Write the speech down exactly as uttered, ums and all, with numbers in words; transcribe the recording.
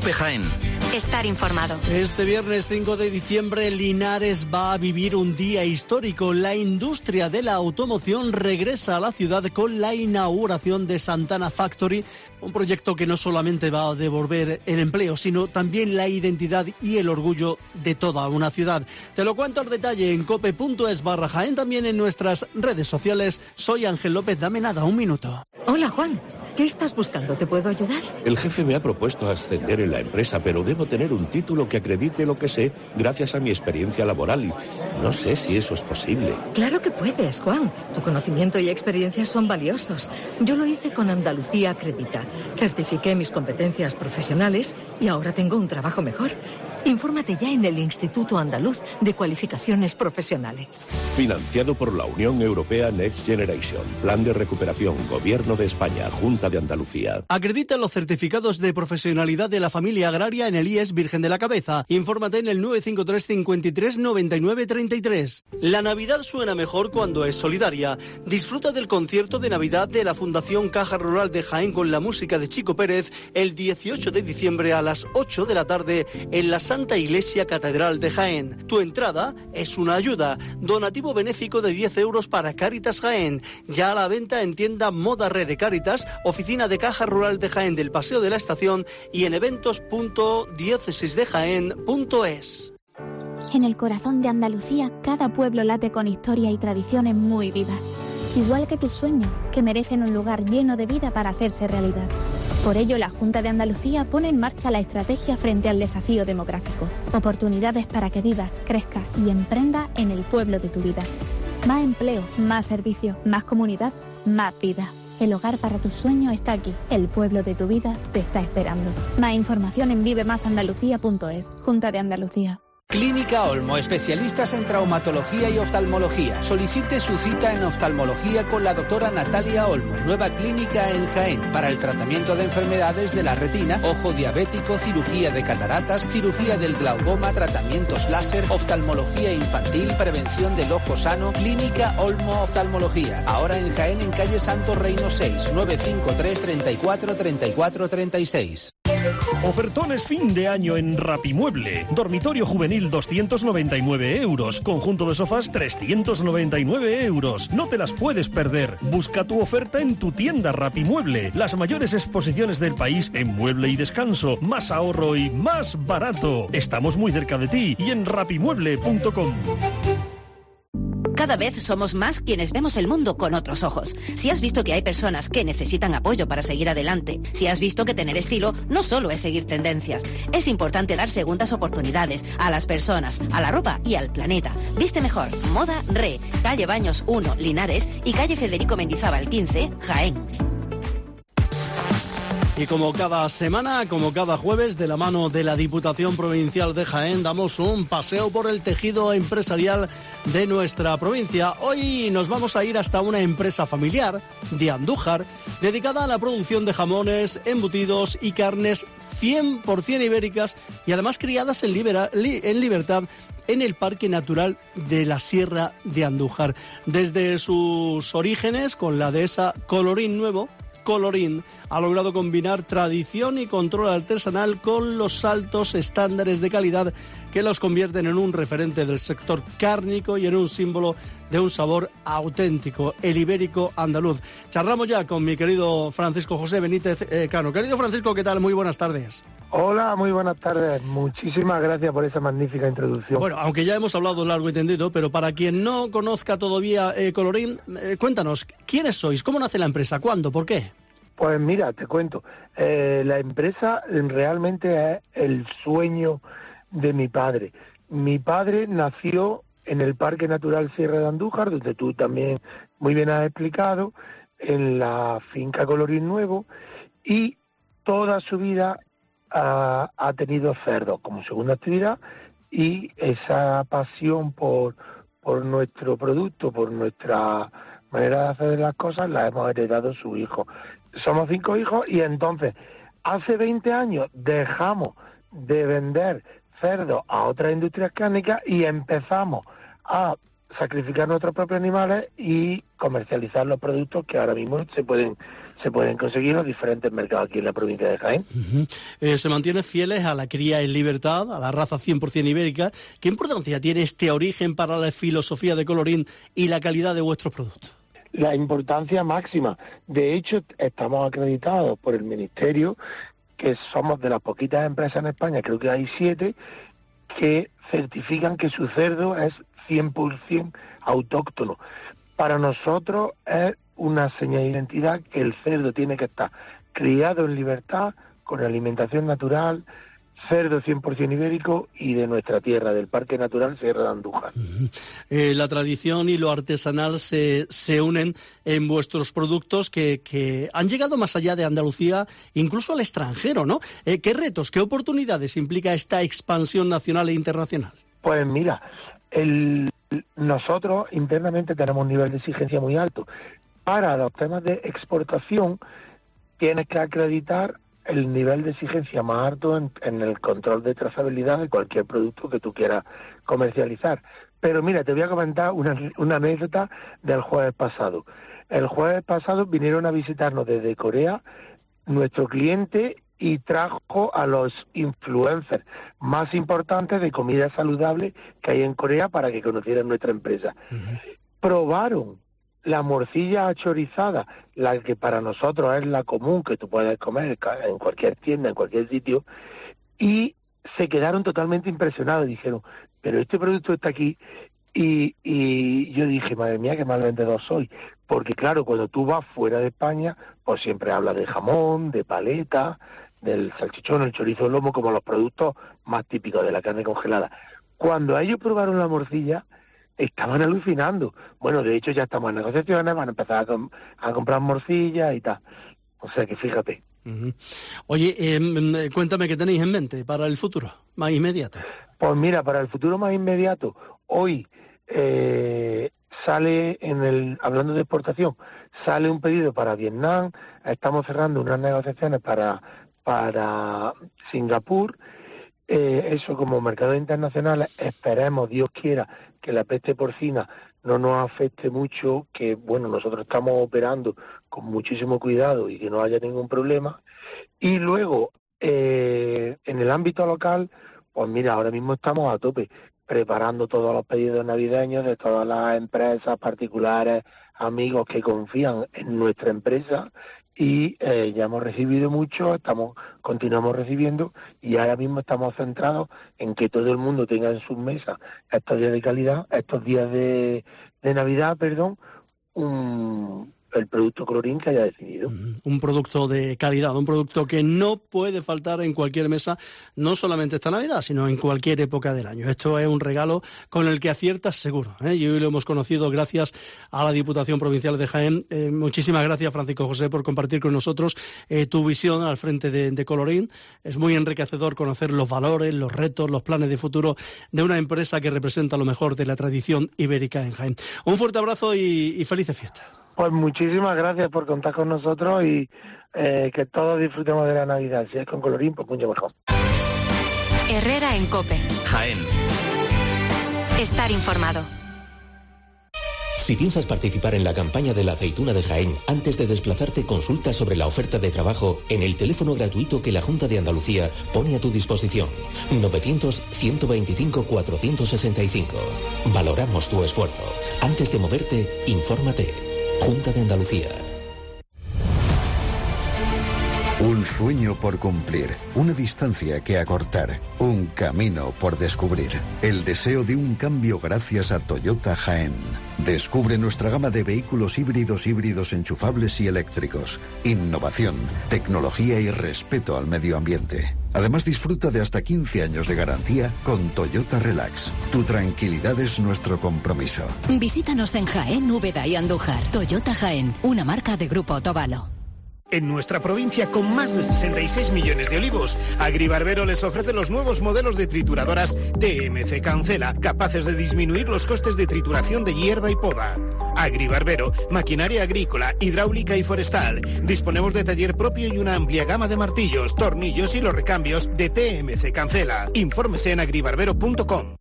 COPE Jaén. Estar informado. Este viernes cinco de diciembre, Linares va a vivir un día histórico. La industria de la automoción regresa a la ciudad con la inauguración de Santana Factory, un proyecto que no solamente va a devolver el empleo, sino también la identidad y el orgullo de toda una ciudad. Te lo cuento al detalle en cope punto es barra Jaén, también en nuestras redes sociales. Soy Ángel López, dame nada, un minuto. Hola, Juan. ¿Qué estás buscando? ¿Te puedo ayudar? El jefe me ha propuesto ascender en la empresa, pero debo tener un título que acredite lo que sé gracias a mi experiencia laboral y no sé si eso es posible. Claro que puedes, Juan. Tu conocimiento y experiencia son valiosos. Yo lo hice con Andalucía Acredita. Certifiqué mis competencias profesionales y ahora tengo un trabajo mejor. Infórmate ya en el Instituto Andaluz de Cualificaciones Profesionales. Financiado por la Unión Europea Next Generation. Plan de recuperación. Gobierno de España. Junta de Andalucía. Acredita los certificados de profesionalidad de la familia agraria en el I E S Virgen de la Cabeza. Infórmate en el nueve cinco tres, cinco tres, nueve nueve tres tres. La Navidad suena mejor cuando es solidaria. Disfruta del concierto de Navidad de la Fundación Caja Rural de Jaén con la música de Chico Pérez el dieciocho de diciembre a las ocho de la tarde en la Santa Iglesia Catedral de Jaén. Tu entrada es una ayuda. Donativo benéfico de diez euros para Cáritas Jaén. Ya a la venta en tienda Moda Red de Cáritas, oficina de Caja Rural de Jaén del Paseo de la Estación y en eventos punto diócesis de jaén punto es. En el corazón de Andalucía, cada pueblo late con historia y tradiciones muy vivas. Igual que tus sueños, que merecen un lugar lleno de vida para hacerse realidad. Por ello, la Junta de Andalucía pone en marcha la estrategia frente al desafío demográfico. Oportunidades para que vivas, crezcas y emprendas en el pueblo de tu vida. Más empleo, más servicios, más comunidad, más vida. El hogar para tus sueños está aquí. El pueblo de tu vida te está esperando. Más información en vive más andalucía punto es. Junta de Andalucía. Clínica Olmo, especialistas en traumatología y oftalmología. Solicite su cita en oftalmología con la doctora Natalia Olmo, nueva clínica en Jaén, para el tratamiento de enfermedades de la retina, ojo diabético, cirugía de cataratas, cirugía del glaucoma, tratamientos láser, oftalmología infantil, prevención del ojo sano. Clínica Olmo Oftalmología, ahora en Jaén en calle Santo Reino seis, nueve cinco tres, treinta y cuatro, treinta y cuatro, treinta y seis. Ofertones fin de año en Rapimueble. Dormitorio juvenil doscientos noventa y nueve euros. Conjunto de sofás trescientos noventa y nueve euros. No te las puedes perder. Busca tu oferta en tu tienda Rapimueble. Las mayores exposiciones del país en mueble y descanso. Más ahorro y más barato. Estamos muy cerca de ti y en rapimueble punto com. Cada vez somos más quienes vemos el mundo con otros ojos. Si has visto que hay personas que necesitan apoyo para seguir adelante, si has visto que tener estilo no solo es seguir tendencias, es importante dar segundas oportunidades a las personas, a la ropa y al planeta. Viste mejor, Moda Re, calle Baños uno, Linares y calle Federico Mendizábal quince, Jaén. Y como cada semana, como cada jueves, de la mano de la Diputación Provincial de Jaén, damos un paseo por el tejido empresarial de nuestra provincia. Hoy nos vamos a ir hasta una empresa familiar de Andújar, dedicada a la producción de jamones, embutidos y carnes cien por ciento ibéricas y además criadas en, libera, li, en libertad en el Parque Natural de la Sierra de Andújar. Desde sus orígenes, con la dehesa Colorín Nuevo, Colorín ha logrado combinar tradición y control artesanal con los altos estándares de calidad que los convierten en un referente del sector cárnico y en un símbolo de un sabor auténtico, el ibérico andaluz. Charlamos ya con mi querido Francisco José Benítez eh, Cano. Querido Francisco, ¿qué tal? Muy buenas tardes. Hola, muy buenas tardes. Muchísimas gracias por esa magnífica introducción. Bueno, aunque ya hemos hablado largo y tendido, pero para quien no conozca todavía eh, Colorín, eh, cuéntanos, ¿quiénes sois? ¿Cómo nace la empresa? ¿Cuándo? ¿Por qué? Pues mira, te cuento. Eh, la empresa realmente es el sueño de mi padre. Mi padre nació en el Parque Natural Sierra de Andújar, donde tú también muy bien has explicado, en la finca Colorín Nuevo, y toda su vida uh, ha tenido cerdos como segunda actividad, y esa pasión por, por nuestro producto, por nuestra manera de hacer las cosas, la hemos heredado su hijo. Somos cinco hijos y entonces hace veinte años dejamos de vender cerdos a otras industrias cárnicas y empezamos a sacrificar nuestros propios animales y comercializar los productos que ahora mismo se pueden se pueden conseguir en los diferentes mercados aquí en la provincia de Jaén. Uh-huh. Eh, se mantienen fieles a la cría en libertad, a la raza cien por ciento ibérica. ¿Qué importancia tiene este origen para la filosofía de Colorín y la calidad de vuestros productos? La importancia máxima. De hecho, estamos acreditados por el Ministerio, que somos de las poquitas empresas en España, creo que hay siete, que certifican que su cerdo es cien por ciento autóctono. Para nosotros es una señal de identidad que el cerdo tiene que estar criado en libertad, con alimentación natural, cerdo cien por ciento ibérico y de nuestra tierra, del Parque Natural Sierra de Andújar. Uh-huh. Eh, la tradición y lo artesanal se, se unen en vuestros productos que, que han llegado más allá de Andalucía, incluso al extranjero, ¿no? Eh, ¿Qué retos, qué oportunidades implica esta expansión nacional e internacional? Pues mira, el, nosotros internamente tenemos un nivel de exigencia muy alto. Para los temas de exportación tienes que acreditar el nivel de exigencia más alto en, en el control de trazabilidad de cualquier producto que tú quieras comercializar. Pero mira, te voy a comentar una, una anécdota del jueves pasado. El jueves pasado vinieron a visitarnos desde Corea nuestro cliente y trajo a los influencers más importantes de comida saludable que hay en Corea para que conocieran nuestra empresa. Uh-huh. Probaron la morcilla achorizada, la que para nosotros es la común, que tú puedes comer en cualquier tienda, en cualquier sitio, y se quedaron totalmente impresionados. Dijeron, pero este producto está aquí. Y, y yo dije, madre mía, qué mal vendedor soy. Porque claro, cuando tú vas fuera de España, pues siempre hablas de jamón, de paleta, del salchichón, el chorizo, el lomo, como los productos más típicos de la carne congelada. Cuando ellos probaron la morcilla, estaban alucinando. Bueno, de hecho ya estamos en negociaciones, van a empezar a, com- a comprar morcillas y tal. O sea que fíjate. Uh-huh. Oye, eh, cuéntame qué tenéis en mente para el futuro, más inmediato. Pues mira, para el futuro más inmediato, hoy eh, sale, en el hablando de exportación, sale un pedido para Vietnam, estamos cerrando unas negociaciones para, para Singapur. Eh, eso como mercado internacional, esperemos, Dios quiera, que la peste porcina no nos afecte mucho, que bueno, nosotros estamos operando con muchísimo cuidado y que no haya ningún problema. Y luego, eh, en el ámbito local, pues mira, ahora mismo estamos a tope, preparando todos los pedidos navideños de todas las empresas particulares, amigos que confían en nuestra empresa. Y eh, ya hemos recibido mucho, estamos continuamos recibiendo y ahora mismo estamos centrados en que todo el mundo tenga en sus mesas estos días de calidad, estos días de, de Navidad, perdón, un, el producto Colorín que haya decidido. Un producto de calidad, un producto que no puede faltar en cualquier mesa, no solamente esta Navidad, sino en cualquier época del año. Esto es un regalo con el que aciertas seguro, ¿eh? Y hoy lo hemos conocido gracias a la Diputación Provincial de Jaén. Eh, muchísimas gracias, Francisco José, por compartir con nosotros eh, tu visión al frente de, de Colorín. Es muy enriquecedor conocer los valores, los retos, los planes de futuro de una empresa que representa lo mejor de la tradición ibérica en Jaén. Un fuerte abrazo y, y felices fiestas. Pues muchísimas gracias por contar con nosotros y eh, que todos disfrutemos de la Navidad. Si es con Colorín, pues mucho mejor. Herrera en COPE. Jaén. Estar informado. Si piensas participar en la campaña de la aceituna de Jaén, antes de desplazarte, consulta sobre la oferta de trabajo en el teléfono gratuito que la Junta de Andalucía pone a tu disposición. novecientos, ciento veinticinco, cuatrocientos sesenta y cinco. Valoramos tu esfuerzo. Antes de moverte, infórmate. Junta de Andalucía. Un sueño por cumplir, una distancia que acortar, un camino por descubrir. El deseo de un cambio gracias a Toyota Jaén. Descubre nuestra gama de vehículos híbridos, híbridos enchufables y eléctricos. Innovación, tecnología y respeto al medio ambiente. Además, disfruta de hasta quince años de garantía con Toyota Relax. Tu tranquilidad es nuestro compromiso. Visítanos en Jaén, Úbeda y Andújar. Toyota Jaén, una marca de Grupo Otavalo. En nuestra provincia, con más de sesenta y seis millones de olivos, Agribarbero les ofrece los nuevos modelos de trituradoras T M C Cancela, capaces de disminuir los costes de trituración de hierba y poda. Agribarbero, maquinaria agrícola, hidráulica y forestal. Disponemos de taller propio y una amplia gama de martillos, tornillos y los recambios de T M C Cancela. Infórmese en agribarbero punto com.